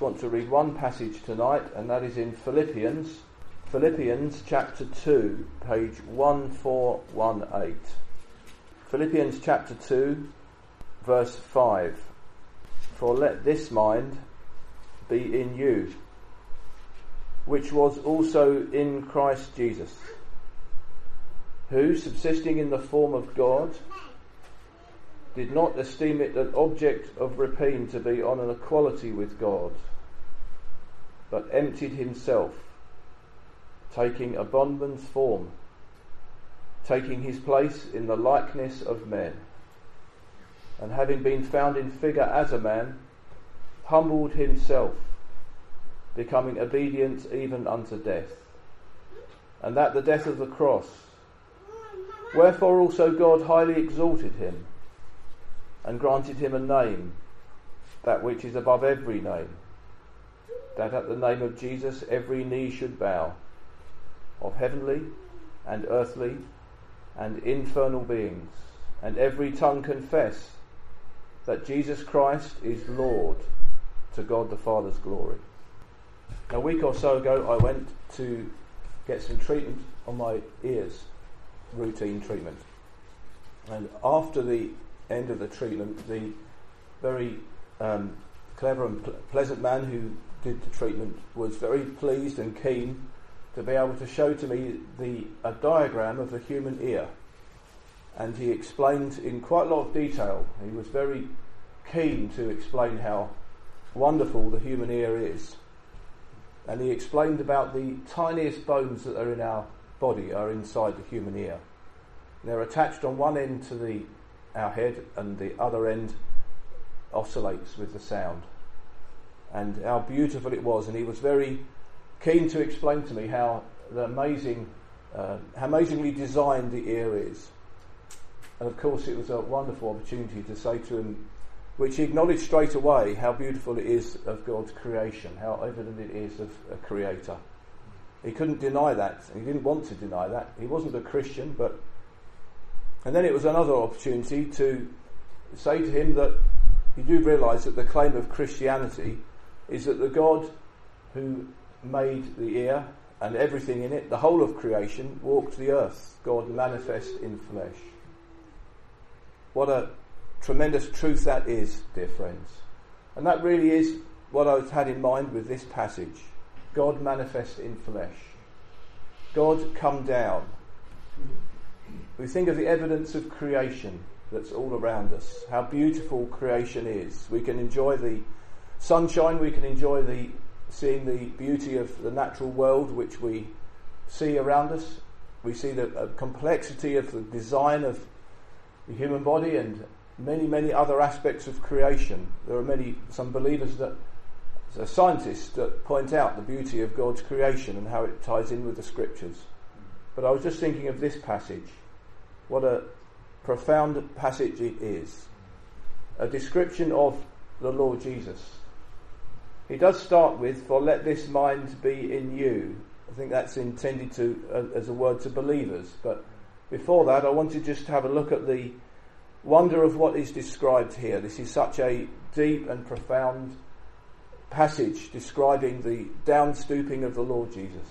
want to read one passage tonight, and that is in Philippians chapter 2, page 1418. Philippians chapter 2, verse 5. For let this mind be in you, which was also in Christ Jesus, who, subsisting in the form of God, did not esteem it an object of rapine to be on an equality with God, but emptied himself, taking a bondman's form, taking his place in the likeness of men, and having been found in figure as a man, humbled himself, becoming obedient even unto death, and that the death of the cross. Wherefore also God highly exalted him, and granted him a name, that which is above every name, that at the name of Jesus every knee should bow, of heavenly and earthly and infernal beings, and every tongue confess that Jesus Christ is Lord, to God the Father's glory. A week or so ago I went to get some treatment on my ears, routine treatment, and after the end of the treatment, the very clever and pleasant man who did the treatment was very pleased and keen to be able to show to me a diagram of the human ear, and he explained in quite a lot of detail. He was very keen to explain how wonderful the human ear is, and he explained about the tiniest bones that are in our body are inside the human ear. They're attached on one end to our head, and the other end oscillates with the sound, and how beautiful it was. And he was very keen to explain to me how amazingly designed the ear is. And of course it was a wonderful opportunity to say to him, which he acknowledged straight away, how beautiful it is of God's creation, how evident it is of a creator. He couldn't deny that. He didn't want to deny that. He wasn't a Christian, but... And then it was another opportunity to say to him that you do realise that the claim of Christianity is that the God who made the ear and everything in it, the whole of creation, walked the earth, God manifest in flesh. What a tremendous truth that is, dear friends. And that really is what I've had in mind with this passage. God manifest in flesh. God come down. We think of the evidence of creation that's all around us, how beautiful creation is. We can enjoy the sunshine, we can enjoy seeing the beauty of the natural world which we see around us. We see the complexity of the design of the human body and many, many other aspects of creation. There are some believers scientists that point out the beauty of God's creation and how it ties in with the scriptures. But I was just thinking of this passage. What a profound passage it is. A description of the Lord Jesus. He does start with, for let this mind be in you. I think that's intended as a word to believers. But before that, I wanted just to have a look at the wonder of what is described here. This is such a deep and profound passage describing the downstooping of the Lord Jesus.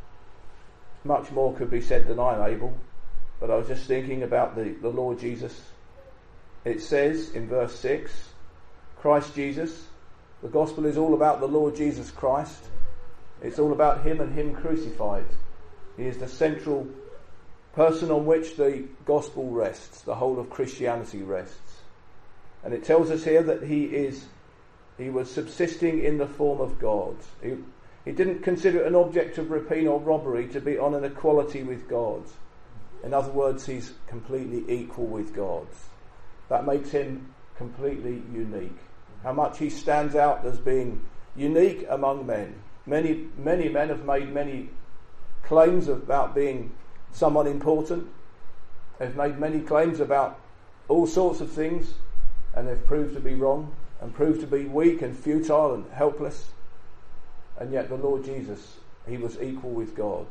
Much more could be said than I'm able, but I was just thinking about the Lord Jesus. It says in verse 6, Christ Jesus. The gospel is all about the Lord Jesus Christ. It's all about him and him crucified. He is the central person on which the gospel rests, the whole of Christianity rests. And it tells us here that he was subsisting in the form of God. He didn't consider it an object of rapine or robbery to be on an equality with God. In other words, he's completely equal with God. That makes him completely unique. How much he stands out as being unique among men. Many men have made many claims about being someone important. They've made many claims about all sorts of things, and they've proved to be wrong and proved to be weak and futile and helpless. And yet the Lord Jesus, he was equal with God.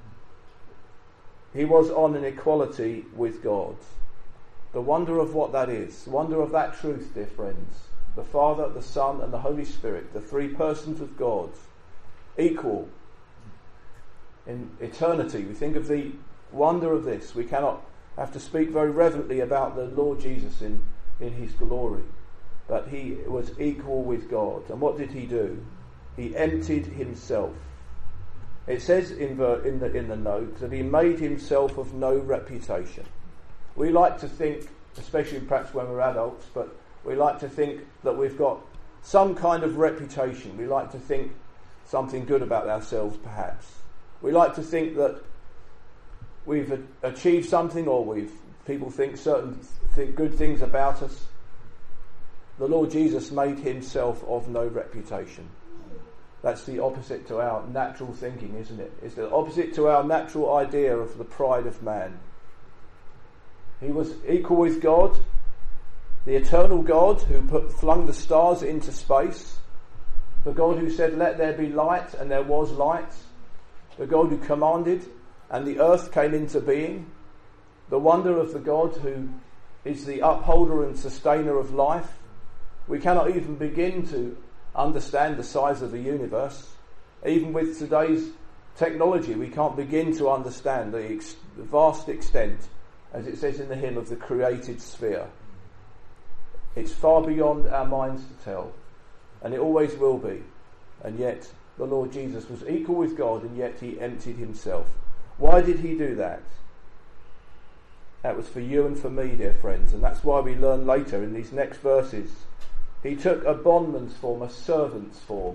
He was on an equality with God. The wonder of what that is, the wonder of that truth, dear friends, the Father, the Son and the Holy Spirit, the three persons of God, equal in eternity. We think of the wonder of this. We cannot have to speak very reverently about the Lord Jesus in his glory. But he was equal with God. And what did he do? He emptied himself. It says in the note that he made himself of no reputation. We like to think, especially perhaps when we're adults, but we like to think that we've got some kind of reputation. We like to think something good about ourselves, perhaps. We like to think that we've achieved something, or people think good things about us. The Lord Jesus made himself of no reputation. That's the opposite to our natural thinking, isn't it? It's the opposite to our natural idea of the pride of man. He was equal with God, the eternal God who flung the stars into space, the God who said, "Let there be light," and there was light, the God who commanded and the earth came into being, the wonder of the God who is the upholder and sustainer of life. We cannot even begin to understand the size of the universe. Even with today's technology, we can't begin to understand the vast extent, as it says in the hymn, of the created sphere. It's far beyond our minds to tell, and it always will be. And yet the Lord Jesus was equal with God, and yet he emptied himself. Why did he do that? That was for you and for me, dear friends, and that's why we learn later in these next verses. He took a bondman's form, a servant's form.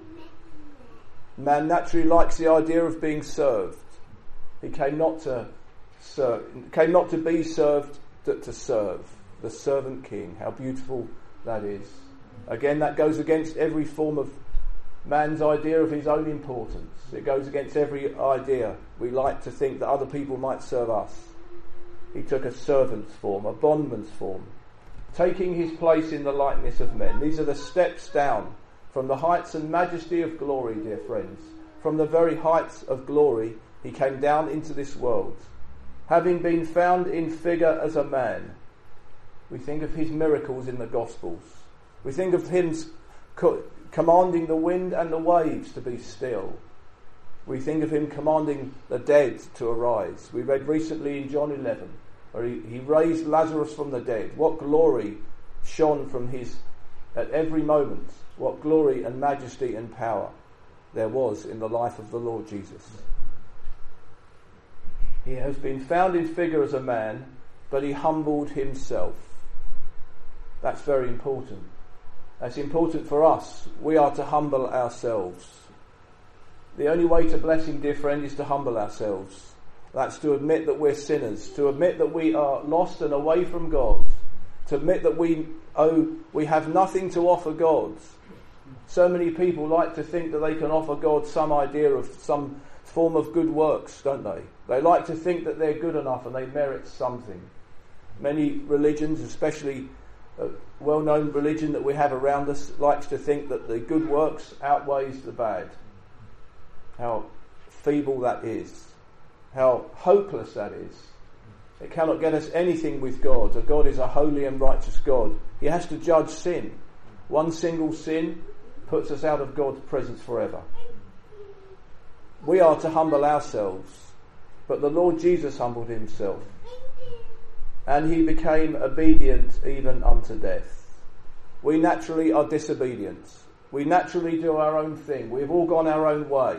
Man naturally likes the idea of being served. He came not to be served, but to serve. The servant king. How beautiful that is. Again, that goes against every form of man's idea of his own importance. It goes against every idea we like to think that other people might serve us. He took a servant's form, a bondman's form, taking his place in the likeness of men. These are the steps down from the heights and majesty of glory, dear friends. From the very heights of glory, he came down into this world. Having been found in figure as a man, we think of his miracles in the Gospels. We think of him commanding the wind and the waves to be still. We think of him commanding the dead to arise. We read recently in John 11, where he raised Lazarus from the dead. What glory shone from his, at every moment, what glory and majesty and power there was in the life of the Lord Jesus. He has been found in figure as a man, but he humbled himself. That's very important. That's important for us. We are to humble ourselves. The only way to bless him, dear friend, is to humble ourselves. That's to admit that we're sinners, to admit that we are lost and away from God, to admit that we have nothing to offer God. So many people like to think that they can offer God some idea of some form of good works, don't they? They like to think that they're good enough and they merit something. Many religions, especially a well-known religion that we have around us, likes to think that the good works outweighs the bad. How feeble that is. How hopeless that is. It cannot get us anything with God. God is a holy and righteous God. He has to judge sin. One single sin puts us out of God's presence forever. We are to humble ourselves, but the Lord Jesus humbled himself, and he became obedient even unto death. We naturally are disobedient. We naturally do our own thing. We've all gone our own way.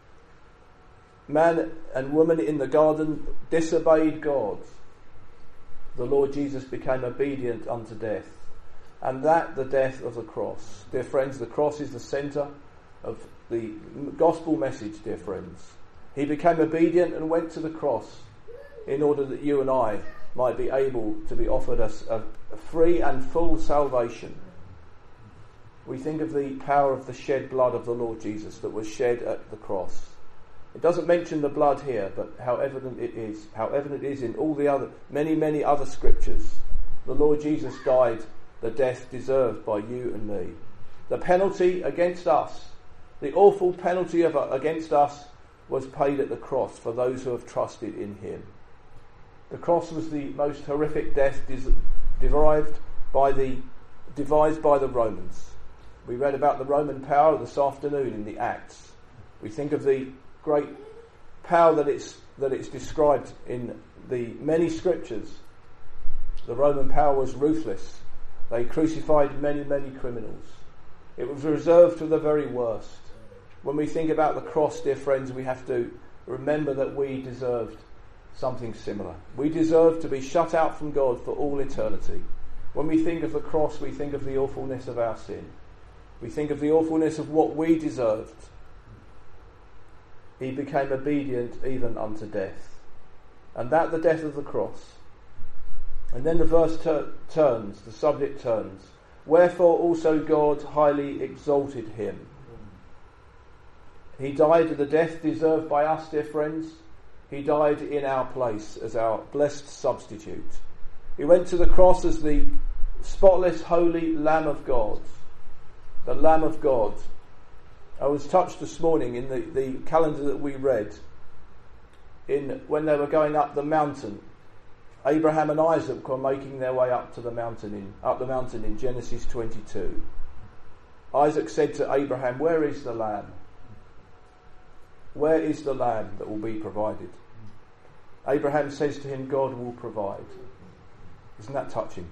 Man and woman in the garden disobeyed God. The Lord Jesus became obedient unto death, and that the death of the cross. Dear friends, the cross is the centre of the gospel message, dear friends. He became obedient and went to the cross in order that you and I might be able to be offered us a free and full salvation. We think of the power of the shed blood of the Lord Jesus that was shed at the cross. It doesn't mention the blood here, but how evident it is in all the other, many other scriptures. The Lord Jesus died the death deserved by you and me. The penalty against us, the awful penalty against us, was paid at the cross for those who have trusted in him. The cross was the most horrific death derived by the devised by the Romans. We read about the Roman power this afternoon in the Acts. We think of the great power that it's described in the many scriptures. The Roman power was ruthless. They crucified many, many criminals. It was reserved for the very worst. When we think about the cross, dear friends, we have to remember that we deserved something similar. We deserve to be shut out from God for all eternity. When we think of the cross, we think of the awfulness of our sin. We think of the awfulness of what we deserved. He became obedient even unto death. And that the death of the cross. And then the verse turns, the subject turns. Wherefore also God highly exalted him. He died the death deserved by us, dear friends. He died in our place as our blessed substitute. He went to the cross as the spotless, holy Lamb of God. The Lamb of God. I was touched this morning in the calendar that we read, when they were going up the mountain. Abraham and Isaac were making their way up the mountain in Genesis 22. Isaac said to Abraham, "Where is the lamb? Where is the lamb that will be provided?" Abraham says to him, "God will provide." Isn't that touching?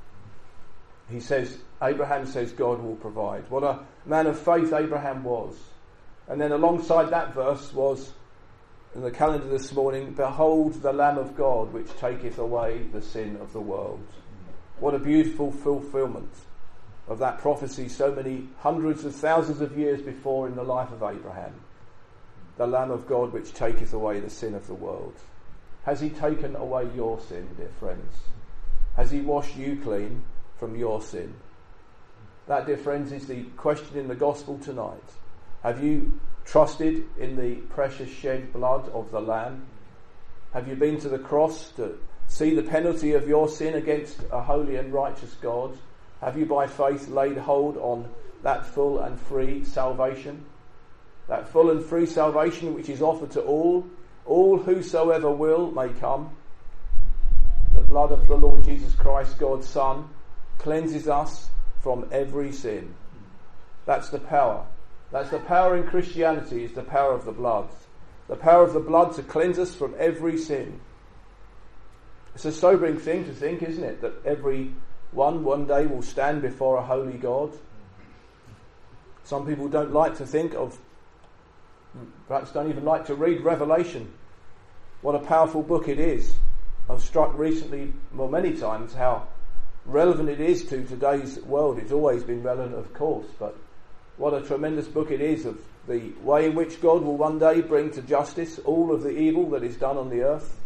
Abraham says, God will provide. What a man of faith Abraham was. And then alongside that verse was, in the calendar this morning, "Behold the Lamb of God, which taketh away the sin of the world." What a beautiful fulfillment of that prophecy so many hundreds of thousands of years before in the life of Abraham. The Lamb of God, which taketh away the sin of the world. Has he taken away your sin, dear friends? Has he washed you clean from your sin? That, dear friends, is the question in the gospel tonight. Have you trusted in the precious shed blood of the Lamb? Have you been to the cross to see the penalty of your sin against a holy and righteous God? Have you by faith laid hold on that full and free salvation? That full and free salvation which is offered to all whosoever will may come. The blood of the Lord Jesus Christ, God's Son, cleanses us from every sin. That's the power. That's the power in Christianity, is the power of the blood. The power of the blood to cleanse us from every sin. It's a sobering thing to think, isn't it, that every one day will stand before a holy God. Some people don't like to think of, perhaps don't even like to read Revelation. What a powerful book it is. I've struck recently, many times, how relevant it is to today's world. It's always been relevant, of course, but what a tremendous book it is of the way in which God will one day bring to justice all of the evil that is done on the earth.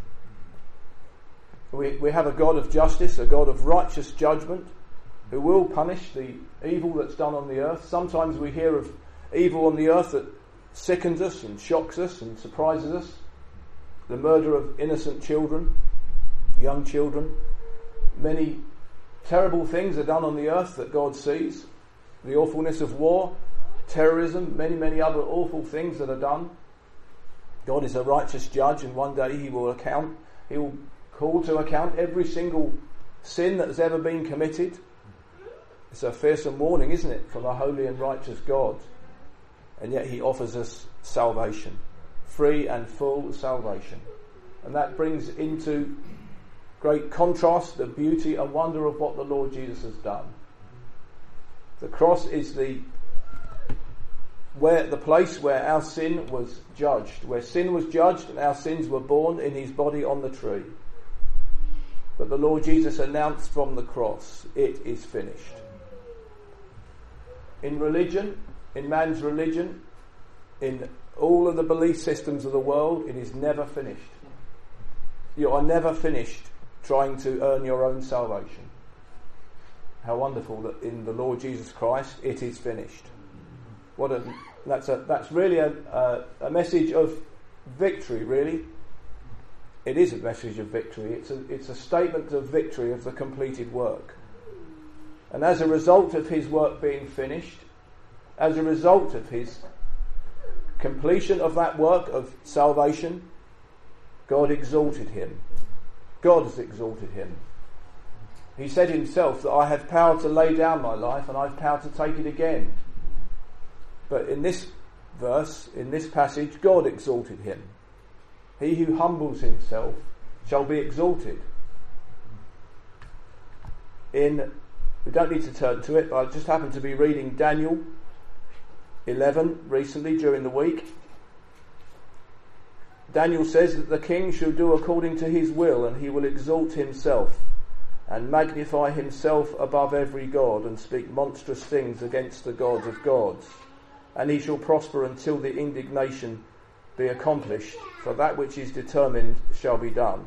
We have a God of justice, a God of righteous judgment, who will punish the evil that's done on the earth. Sometimes we hear of evil on the earth that sickens us and shocks us and surprises us. The murder of innocent children, young children. Many terrible things are done on the earth that God sees. The awfulness of war, terrorism, many other awful things that are done. God is a righteous judge, and one day he will call to account every single sin that has ever been committed. It's a fearsome warning, isn't it, from a holy and righteous God. And yet he offers us salvation, free and full salvation. And that brings into great contrast the beauty and wonder of what the Lord Jesus has done. The cross is the place where our sin was judged, where sin was judged and our sins were borne in his body on the tree. But the Lord Jesus announced from the cross, "It is finished." In religion, in man's religion, in all of the belief systems of the world, it is never finished. You are never finished trying to earn your own salvation. How wonderful that in the Lord Jesus Christ it is finished. That's really a message of victory, really. It is a message of victory. It's a statement of victory of the completed work. And as a result of his work being finished, as a result of his completion of that work of salvation, God exalted him. God has exalted him. He said himself that I have power to lay down my life and I have power to take it again. But in this verse, in this passage, God exalted him. He who humbles himself shall be exalted. We don't need to turn to it, but I just happened to be reading Daniel 11 recently during the week. Daniel says that the king shall do according to his will, and he will exalt himself and magnify himself above every god, and speak monstrous things against the gods of gods. And he shall prosper until the indignation be accomplished, for that which is determined shall be done.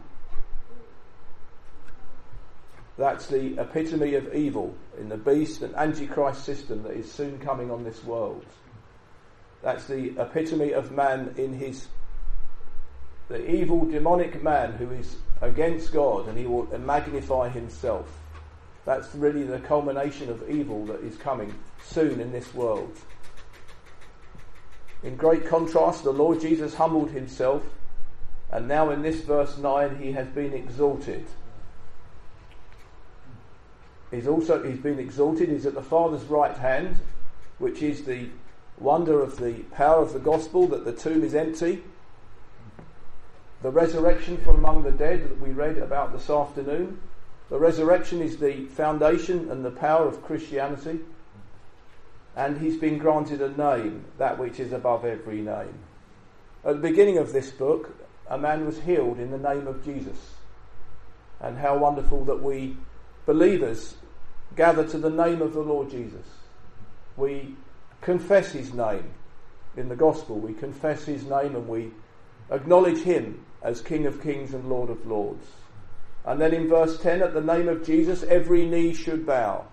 That's the epitome of evil in the beast and antichrist system that is soon coming on this world. That's the epitome of man in the evil demonic man who is against God, and he will magnify himself. That's really the culmination of evil that is coming soon in this world. In great contrast, the Lord Jesus humbled himself, and now in this verse 9 he has been exalted. He's been exalted, he's at the Father's right hand, which is the wonder of the power of the gospel, that the tomb is empty. The resurrection from among the dead that we read about this afternoon. The resurrection is the foundation and the power of Christianity. And he's been granted a name, that which is above every name. At the beginning of this book, a man was healed in the name of Jesus. And how wonderful that we believers gather to the name of the Lord Jesus. We confess his name in the gospel. We confess his name and we acknowledge him as King of Kings and Lord of Lords. And then in verse 10, at the name of Jesus, every knee should bow.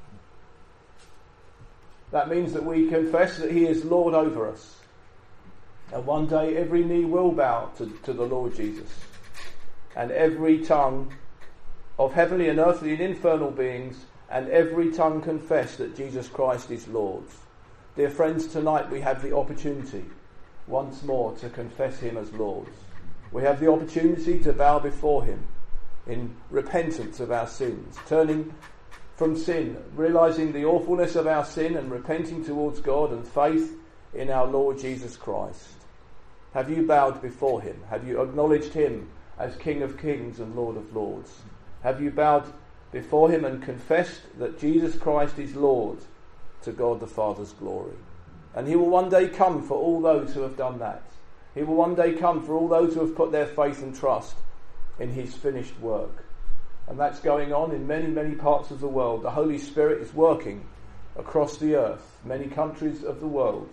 That means that we confess that he is Lord over us. And one day every knee will bow to the Lord Jesus. And every tongue of heavenly and earthly and infernal beings, and every tongue confess that Jesus Christ is Lord. Dear friends, tonight we have the opportunity once more to confess him as Lord. We have the opportunity to bow before him in repentance of our sins, turning from sin, realising the awfulness of our sin and repenting towards God, and faith in our Lord Jesus Christ. Have you bowed before him? Have you acknowledged him as King of Kings and Lord of Lords? Have you bowed before him and confessed that Jesus Christ is Lord, to God the Father's glory? And he will one day come for all those who have done that. He will one day come for all those who have put their faith and trust in his finished work. And that's going on in many, many parts of the world. The Holy Spirit is working across the earth, many countries of the world.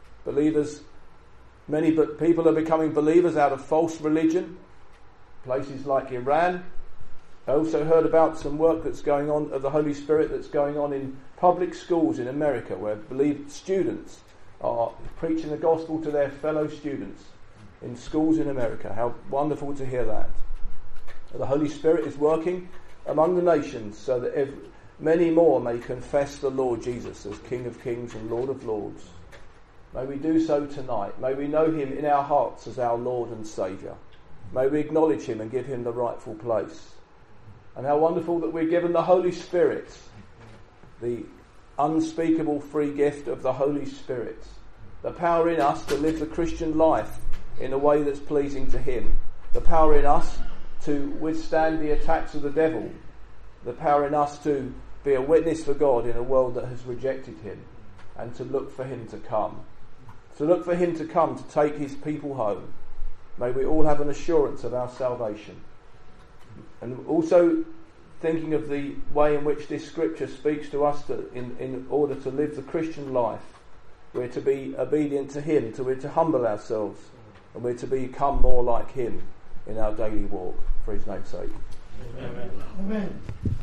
Many people are becoming believers out of false religion. Places like Iran. I also heard about some work that's going on of the Holy Spirit that's going on in public schools in America, where students are preaching the gospel to their fellow students in schools in America. How wonderful to hear that. The Holy Spirit is working among the nations so that many more may confess the Lord Jesus as King of Kings and Lord of Lords. May we do so tonight. May we know him in our hearts as our Lord and Saviour. May we acknowledge him and give him the rightful place. And how wonderful that we're given the Holy Spirit, the unspeakable free gift of the Holy Spirit, the power in us to live the Christian life in a way that's pleasing to him, the power in us to withstand the attacks of the devil, the power in us to be a witness for God in a world that has rejected him, and to look for him to come. To look for him to come to take his people home. May we all have an assurance of our salvation. And also thinking of the way in which this scripture speaks to us in order to live the Christian life. We're to be obedient to him, we're to humble ourselves, and we're to become more like him in our daily walk, for his name's sake. Amen. Amen.